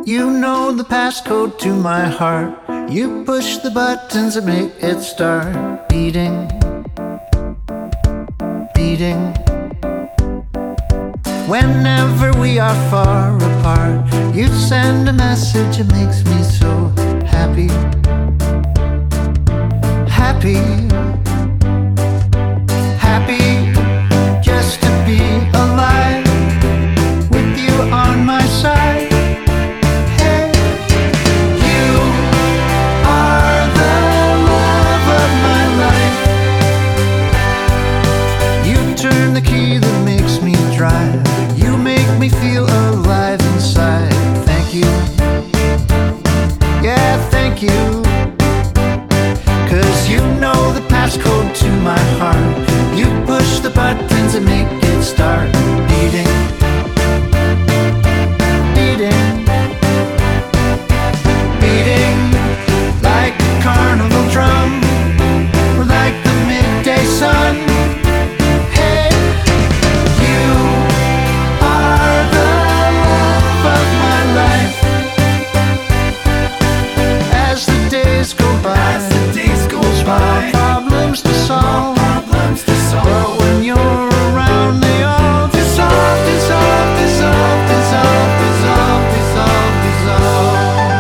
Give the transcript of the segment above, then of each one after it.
You know the passcode to my heart. You push the buttons that make it start beating, beating. Whenever we are far apart, you send a message that makes me so happy, happy, happy just to be alive with you on my side. Hey, you are the love of my life. You turn the key that makes me drive. You make me feel alive inside. Thank you, yeah, thank you. 'Cause you know the passcode to my heart. You push the buttons and make it start beating, beating, beating like a carnival drum, or like the midday sun. Hey, you are the love of my life. As the days go by, small problems to solve, but when you're around they all dissolve, dissolve, dissolve, dissolve, dissolve, dissolve, dissolve.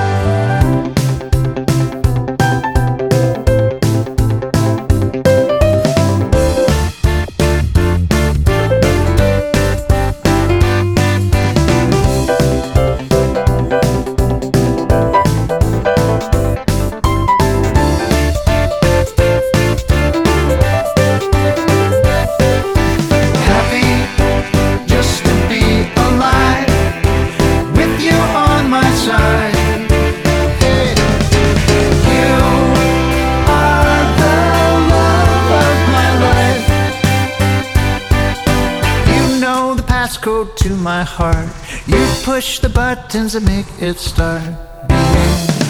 Passcode to my heart. You push the buttons that make it start beating.